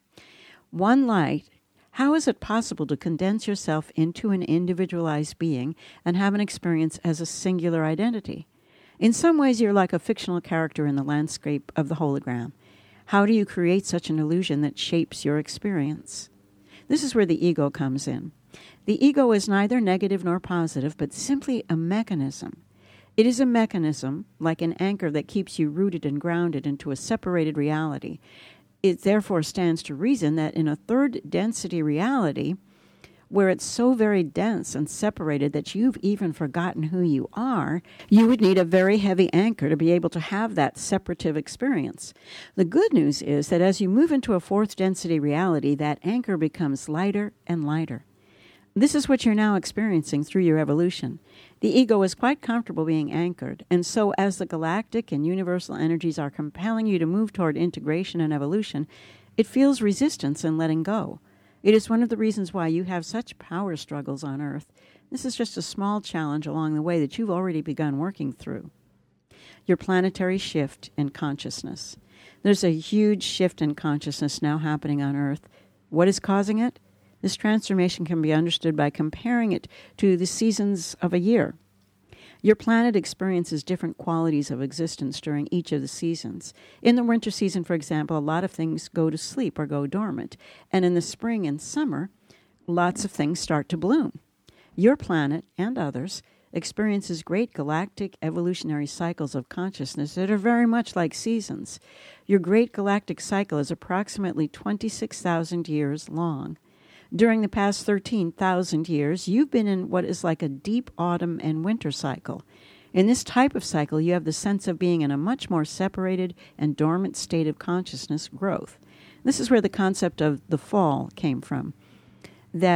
one light, how is it possible to condense yourself into an individualized being and have an experience as a singular identity? In some ways, you're like a fictional character in the landscape of the hologram. How do you create such an illusion that shapes your experience? This is where the ego comes in. The ego is neither negative nor positive, but simply a mechanism. It is a mechanism, like an anchor that keeps you rooted and grounded into a separated reality. It therefore stands to reason that in a third density reality, where it's so very dense and separated that you've even forgotten who you are, you would need a very heavy anchor to be able to have that separative experience. The good news is that as you move into a fourth density reality, that anchor becomes lighter and lighter. This is what you're now experiencing through your evolution. The ego is quite comfortable being anchored, and so as the galactic and universal energies are compelling you to move toward integration and evolution, it feels resistance in letting go. It is one of the reasons why you have such power struggles on Earth. This is just a small challenge along the way that you've already begun working through. Your planetary shift in consciousness. There's a huge shift in consciousness now happening on Earth. What is causing it? This transformation can be understood by comparing it to the seasons of a year. Your planet experiences different qualities of existence during each of the seasons. In the winter season, for example, a lot of things go to sleep or go dormant. And in the spring and summer, lots of things start to bloom. Your planet, and others, experiences great galactic evolutionary cycles of consciousness that are very much like seasons. Your great galactic cycle is approximately twenty-six thousand years long. During the past thirteen thousand years, you've been in what is like a deep autumn and winter cycle. In this type of cycle, you have the sense of being in a much more separated and dormant state of consciousness growth. This is where the concept of the fall came from, that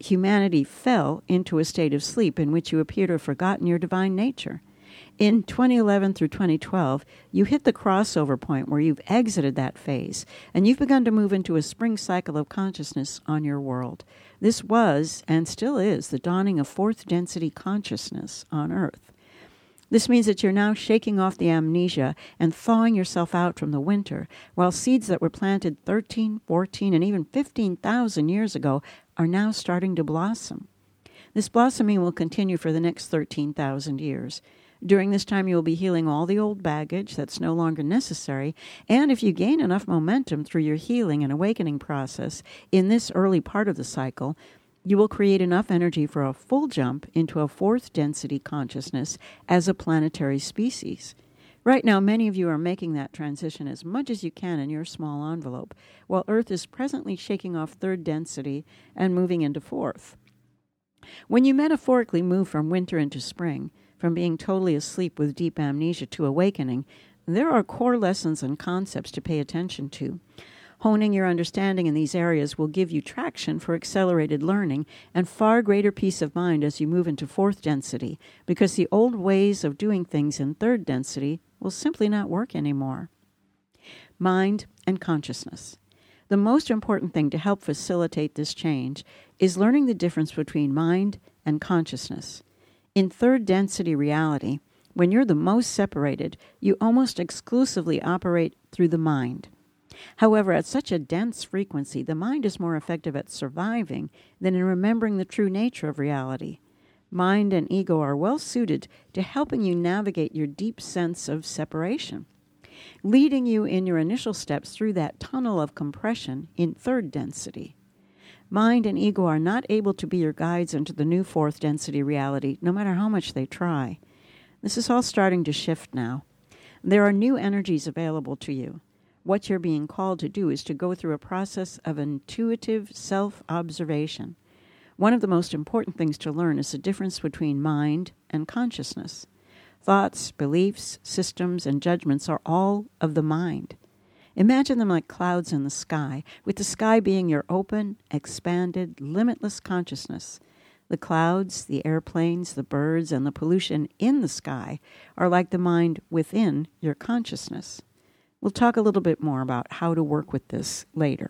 humanity fell into a state of sleep in which you appear to have forgotten your divine nature. In twenty eleven through twenty twelve, you hit the crossover point where you've exited that phase, and you've begun to move into a spring cycle of consciousness on your world. This was, and still is, the dawning of fourth density consciousness on Earth. This means that you're now shaking off the amnesia and thawing yourself out from the winter, while seeds that were planted thirteen, fourteen, and even fifteen thousand years ago are now starting to blossom. This blossoming will continue for the next thirteen thousand years. During this time, you will be healing all the old baggage that's no longer necessary, and if you gain enough momentum through your healing and awakening process in this early part of the cycle, you will create enough energy for a full jump into a fourth density consciousness as a planetary species. Right now, many of you are making that transition as much as you can in your small envelope, while Earth is presently shaking off third density and moving into fourth. When you metaphorically move from winter into spring, from being totally asleep with deep amnesia to awakening, there are core lessons and concepts to pay attention to. Honing your understanding in these areas will give you traction for accelerated learning and far greater peace of mind as you move into fourth density, because the old ways of doing things in third density will simply not work anymore. Mind and consciousness. The most important thing to help facilitate this change is learning the difference between mind and consciousness. In third density reality, when you're the most separated, you almost exclusively operate through the mind. However, at such a dense frequency, the mind is more effective at surviving than in remembering the true nature of reality. Mind and ego are well suited to helping you navigate your deep sense of separation, leading you in your initial steps through that tunnel of compression in third density. Mind and ego are not able to be your guides into the new fourth density reality, no matter how much they try. This is all starting to shift now. There are new energies available to you. What you're being called to do is to go through a process of intuitive self-observation. One of the most important things to learn is the difference between mind and consciousness. Thoughts, beliefs, systems, and judgments are all of the mind. Imagine them like clouds in the sky, with the sky being your open, expanded, limitless consciousness. The clouds, the airplanes, the birds, and the pollution in the sky are like the mind within your consciousness. We'll talk a little bit more about how to work with this later.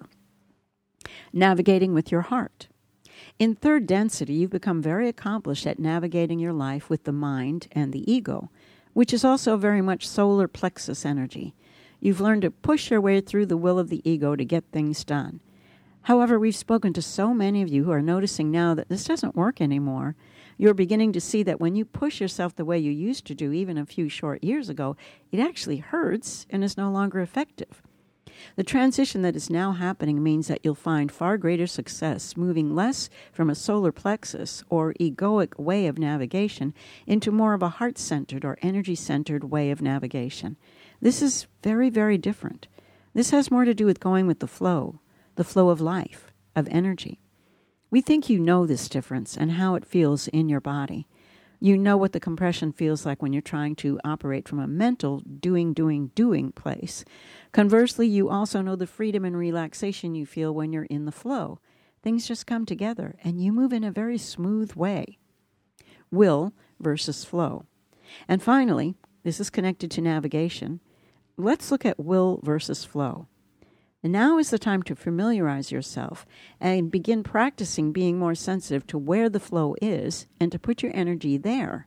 Navigating with your heart. In third density, you've become very accomplished at navigating your life with the mind and the ego, which is also very much solar plexus energy. You've learned to push your way through the will of the ego to get things done. However, we've spoken to so many of you who are noticing now that this doesn't work anymore. You're beginning to see that when you push yourself the way you used to do even a few short years ago, it actually hurts and is no longer effective. The transition that is now happening means that you'll find far greater success moving less from a solar plexus or egoic way of navigation into more of a heart-centered or energy-centered way of navigation. This is very, very different. This has more to do with going with the flow, the flow of life, of energy. We think you know this difference and how it feels in your body. You know what the compression feels like when you're trying to operate from a mental doing, doing, doing place. Conversely, you also know the freedom and relaxation you feel when you're in the flow. Things just come together and you move in a very smooth way. Will versus flow. And finally, this is connected to navigation. Let's look at will versus flow. And now is the time to familiarize yourself and begin practicing being more sensitive to where the flow is and to put your energy there.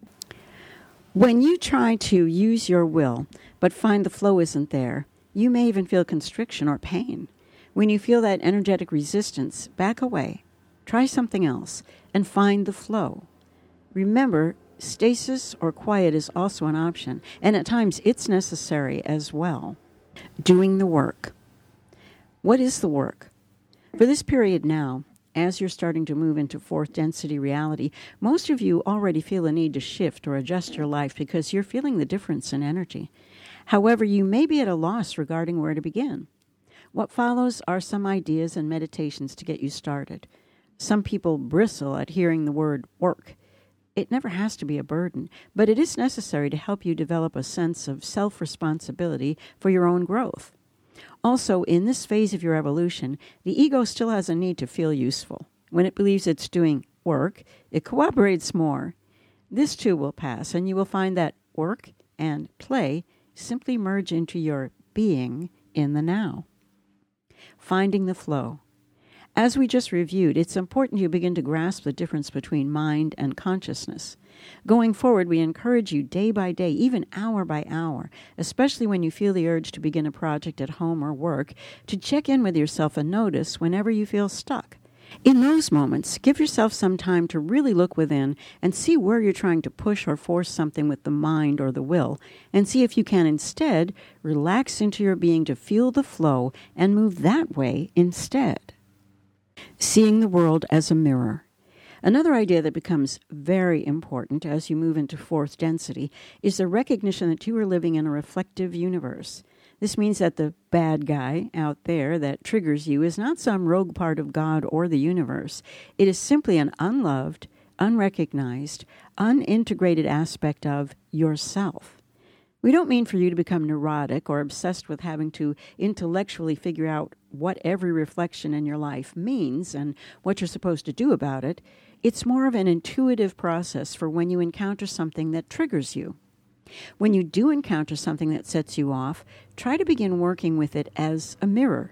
When you try to use your will but find the flow isn't there, you may even feel constriction or pain. When you feel that energetic resistance, back away, try something else, and find the flow. Remember, stasis or quiet is also an option, and at times it's necessary as well. Doing the work. What is the work? For this period now, as you're starting to move into fourth density reality, most of you already feel a need to shift or adjust your life because you're feeling the difference in energy. However, you may be at a loss regarding where to begin. What follows are some ideas and meditations to get you started. Some people bristle at hearing the word work. It never has to be a burden, but it is necessary to help you develop a sense of self-responsibility for your own growth. Also, in this phase of your evolution, the ego still has a need to feel useful. When it believes it's doing work, it cooperates more. This too will pass, and you will find that work and play simply merge into your being in the now. Finding the flow. As we just reviewed, it's important you begin to grasp the difference between mind and consciousness. Going forward, we encourage you day by day, even hour by hour, especially when you feel the urge to begin a project at home or work, to check in with yourself and notice whenever you feel stuck. In those moments, give yourself some time to really look within and see where you're trying to push or force something with the mind or the will, and see if you can instead relax into your being to feel the flow and move that way instead. Seeing the world as a mirror. Another idea that becomes very important as you move into fourth density is the recognition that you are living in a reflective universe. This means that the bad guy out there that triggers you is not some rogue part of God or the universe. It is simply an unloved, unrecognized, unintegrated aspect of yourself. We don't mean for you to become neurotic or obsessed with having to intellectually figure out what every reflection in your life means and what you're supposed to do about it. It's more of an intuitive process for when you encounter something that triggers you. When you do encounter something that sets you off, try to begin working with it as a mirror.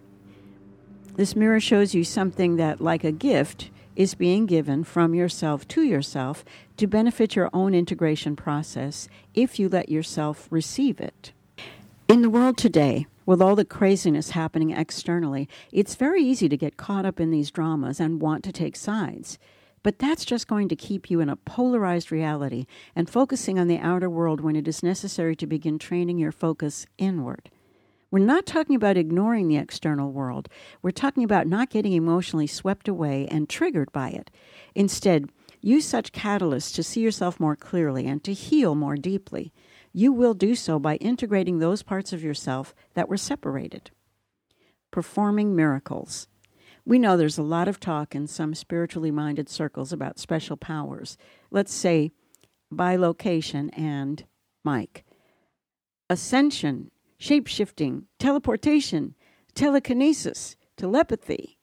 This mirror shows you something that, like a gift, is being given from yourself to yourself to benefit your own integration process if you let yourself receive it. In the world today, with all the craziness happening externally, it's very easy to get caught up in these dramas and want to take sides. But that's just going to keep you in a polarized reality and focusing on the outer world when it is necessary to begin training your focus inward. We're not talking about ignoring the external world. We're talking about not getting emotionally swept away and triggered by it. Instead, use such catalysts to see yourself more clearly and to heal more deeply. You will do so by integrating those parts of yourself that were separated. Performing miracles. We know there's a lot of talk in some spiritually minded circles about special powers. Let's say bilocation and mic. Ascension, shape-shifting, teleportation, telekinesis, telepathy.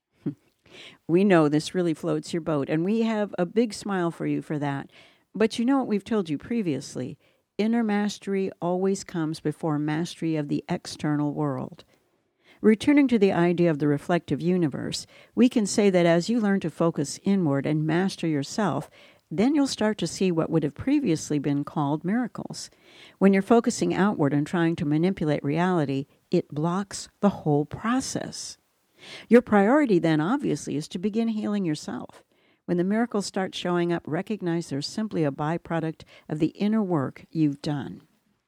We know this really floats your boat, and we have a big smile for you for that. But you know what we've told you previously. Inner mastery always comes before mastery of the external world. Returning to the idea of the reflective universe, we can say that as you learn to focus inward and master yourself, then you'll start to see what would have previously been called miracles. When you're focusing outward and trying to manipulate reality, it blocks the whole process. Your priority then, obviously, is to begin healing yourself. When the miracles start showing up, recognize they're simply a byproduct of the inner work you've done.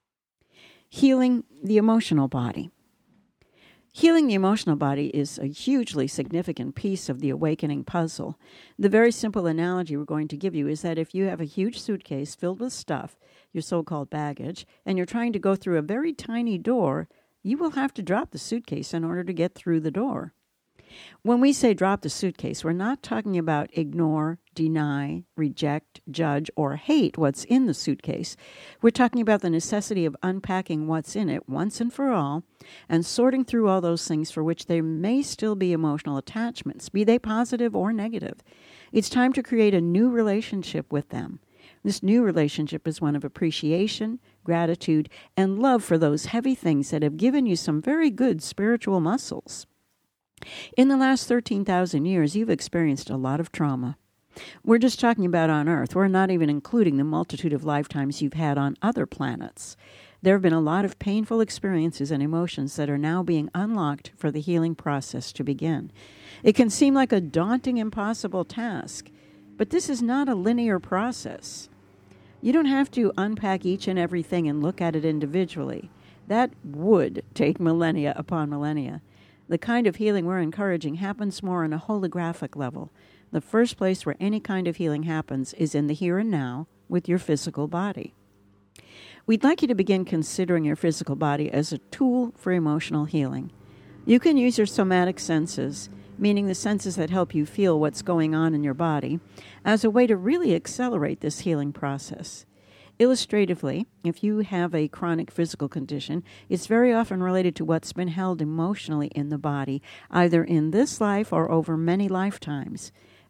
Healing the emotional body. Healing the emotional body is a hugely significant piece of the awakening puzzle. The very simple analogy we're going to give you is that if you have a huge suitcase filled with stuff, your so-called baggage, and you're trying to go through a very tiny door, you will have to drop the suitcase in order to get through the door. When we say drop the suitcase, we're not talking about ignore, deny, reject, judge, or hate what's in the suitcase. We're talking about the necessity of unpacking what's in it once and for all and sorting through all those things for which there may still be emotional attachments, be they positive or negative. It's time to create a new relationship with them. This new relationship is one of appreciation, gratitude, and love for those heavy things that have given you some very good spiritual muscles. In the last thirteen thousand years, you've experienced a lot of trauma. We're just talking about on Earth. We're not even including the multitude of lifetimes you've had on other planets. There have been a lot of painful experiences and emotions that are now being unlocked for the healing process to begin. It can seem like a daunting, impossible task, but this is not a linear process. You don't have to unpack each and everything and look at it individually. That would take millennia upon millennia. The kind of healing we're encouraging happens more on a holographic level. The first place where any kind of healing happens is in the here and now with your physical body. We'd like you to begin considering your physical body as a tool for emotional healing. You can use your somatic senses, meaning the senses that help you feel what's going on in your body, as a way to really accelerate this healing process. Illustratively, if you have a chronic physical condition, it's very often related to what's been held emotionally in the body, either in this life or over many lifetimes.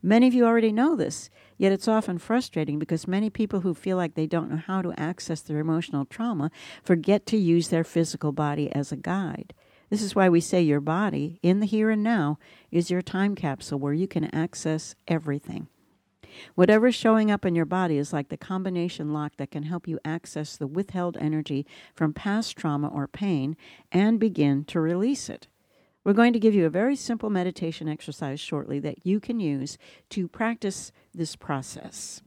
Many of you already know this, yet it's often frustrating because many people who feel like they don't know how to access their emotional trauma forget to use their physical body as a guide. This is why we say your body, in the here and now, is your time capsule where you can access everything. Whatever's showing up in your body is like the combination lock that can help you access the withheld energy from past trauma or pain and begin to release it. We're going to give you a very simple meditation exercise shortly that you can use to practice this process.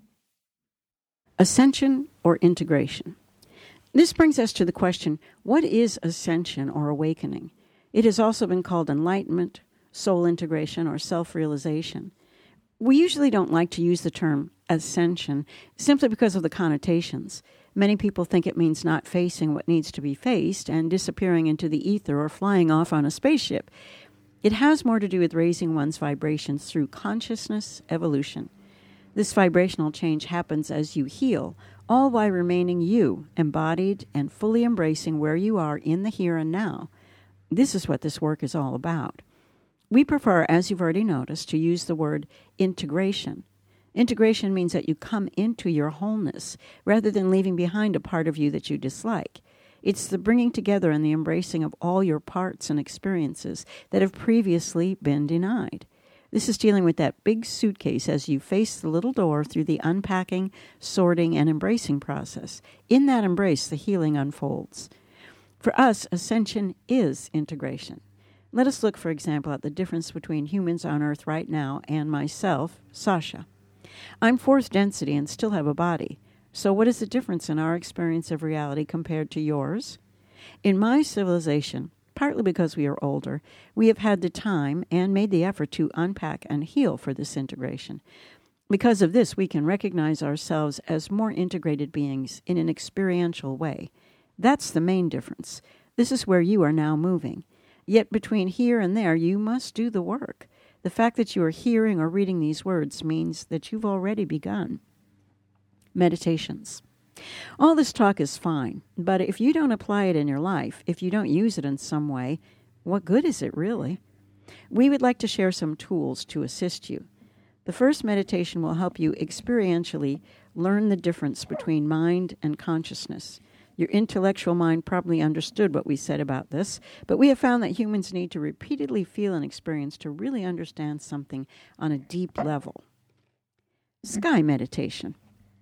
Ascension or integration. This brings us to the question, what is ascension or awakening? It has also been called enlightenment, soul integration, or self-realization. We usually don't like to use the term ascension simply because of the connotations. Many people think it means not facing what needs to be faced and disappearing into the ether or flying off on a spaceship. It has more to do with raising one's vibrations through consciousness evolution. This vibrational change happens as you heal, all while remaining you, embodied and fully embracing where you are in the here and now. This is what this work is all about. We prefer, as you've already noticed, to use the word integration. Integration means that you come into your wholeness rather than leaving behind a part of you that you dislike. It's the bringing together and the embracing of all your parts and experiences that have previously been denied. This is dealing with that big suitcase as you face the little door through the unpacking, sorting, and embracing process. In that embrace, the healing unfolds. For us, ascension is integration. Let us look, for example, at the difference between humans on Earth right now and myself, Sasha. I'm fourth density and still have a body. So what is the difference in our experience of reality compared to yours? In my civilization, partly because we are older, we have had the time and made the effort to unpack and heal for this integration. Because of this, we can recognize ourselves as more integrated beings in an experiential way. That's the main difference. This is where you are now moving. Yet between here and there, you must do the work. The fact that you are hearing or reading these words means that you've already begun. Meditations. All this talk is fine, but if you don't apply it in your life, if you don't use it in some way, what good is it really? We would like to share some tools to assist you. The first meditation will help you experientially learn the difference between mind and consciousness. Your intellectual mind probably understood what we said about this, but we have found that humans need to repeatedly feel and experience to really understand something on a deep level. Sky meditation.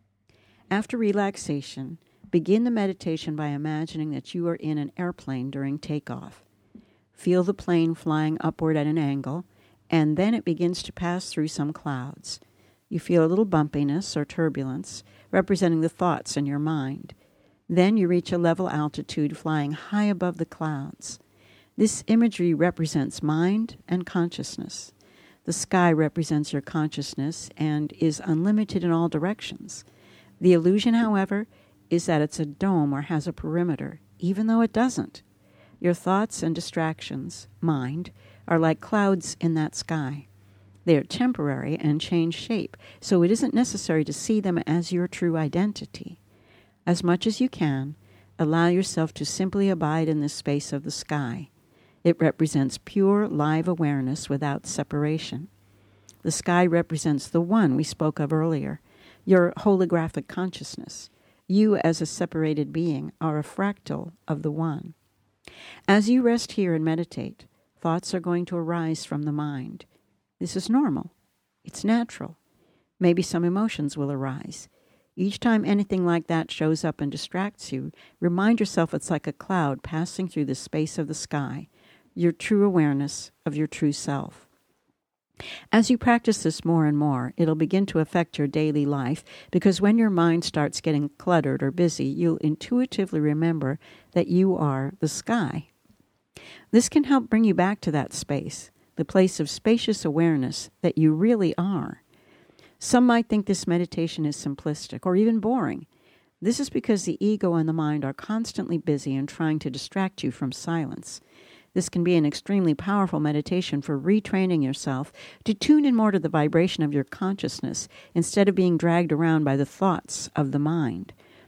After relaxation, begin the meditation by imagining that you are in an airplane during takeoff. Feel the plane flying upward at an angle, and then it begins to pass through some clouds. You feel a little bumpiness or turbulence, representing the thoughts in your mind. Then you reach a level altitude flying high above the clouds. This imagery represents mind and consciousness. The sky represents your consciousness and is unlimited in all directions. The illusion, however, is that it's a dome or has a perimeter, even though it doesn't. Your thoughts and distractions, mind, are like clouds in that sky. They are temporary and change shape, so it isn't necessary to see them as your true identity. As much as you can, allow yourself to simply abide in the space of the sky. It represents pure, live awareness without separation. The sky represents the one we spoke of earlier, your holographic consciousness. You, as a separated being, are a fractal of the one. As you rest here and meditate, thoughts are going to arise from the mind. This is normal. It's natural. Maybe some emotions will arise. Each time anything like that shows up and distracts you, remind yourself it's like a cloud passing through the space of the sky, your true awareness of your true self. As you practice this more and more, it'll begin to affect your daily life because when your mind starts getting cluttered or busy, you'll intuitively remember that you are the sky. This can help bring you back to that space, the place of spacious awareness that you really are. Some might think this meditation is simplistic or even boring. This is because the ego and the mind are constantly busy and trying to distract you from silence. This can be an extremely powerful meditation for retraining yourself to tune in more to the vibration of your consciousness instead of being dragged around by the thoughts of the mind.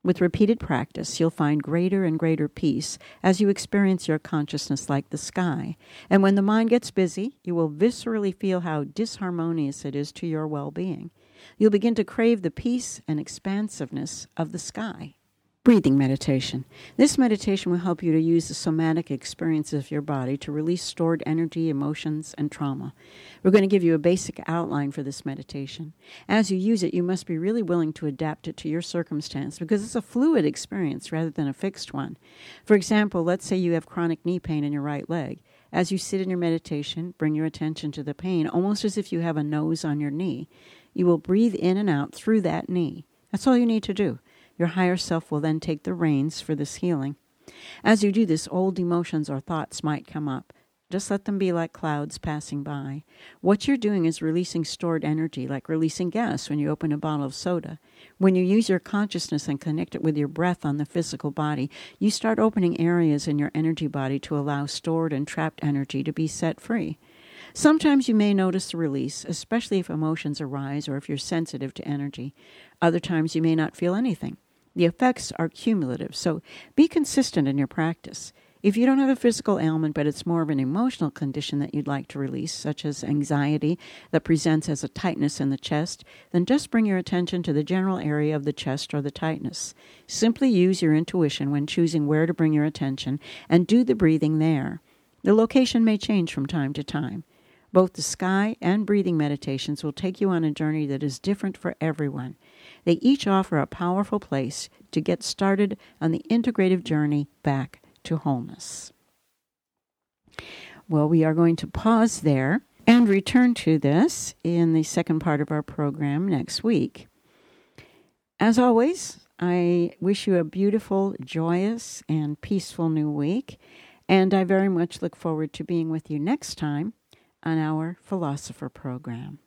With repeated practice, you'll find greater and greater peace as you experience your consciousness like the sky. And when the mind gets busy, you will viscerally feel how disharmonious it is to your well-being. You'll begin to crave the peace and expansiveness of the sky. Breathing meditation. This meditation will help you to use the somatic experiences of your body to release stored energy, emotions, and trauma. We're going to give you a basic outline for this meditation. As you use it, you must be really willing to adapt it to your circumstance because it's a fluid experience rather than a fixed one. For example, let's say you have chronic knee pain in your right leg. As you sit in your meditation, bring your attention to the pain, almost as if you have a nose on your knee. You will breathe in and out through that knee. That's all you need to do. Your higher self will then take the reins for this healing. As you do this, old emotions or thoughts might come up. Just let them be like clouds passing by. What you're doing is releasing stored energy, like releasing gas when you open a bottle of soda. When you use your consciousness and connect it with your breath on the physical body, you start opening areas in your energy body to allow stored and trapped energy to be set free. Sometimes you may notice the release, especially if emotions arise or if you're sensitive to energy. Other times you may not feel anything. The effects are cumulative, so be consistent in your practice. If you don't have a physical ailment, but it's more of an emotional condition that you'd like to release, such as anxiety that presents as a tightness in the chest, then just bring your attention to the general area of the chest or the tightness. Simply use your intuition when choosing where to bring your attention and do the breathing there. The location may change from time to time. Both the sky and breathing meditations will take you on a journey that is different for everyone. They each offer a powerful place to get started on the integrative journey back to wholeness. Well, we are going to pause there and return to this in the second part of our program next week. As always, I wish you a beautiful, joyous, and peaceful new week, and I very much look forward to being with you next time on our Philosopher program.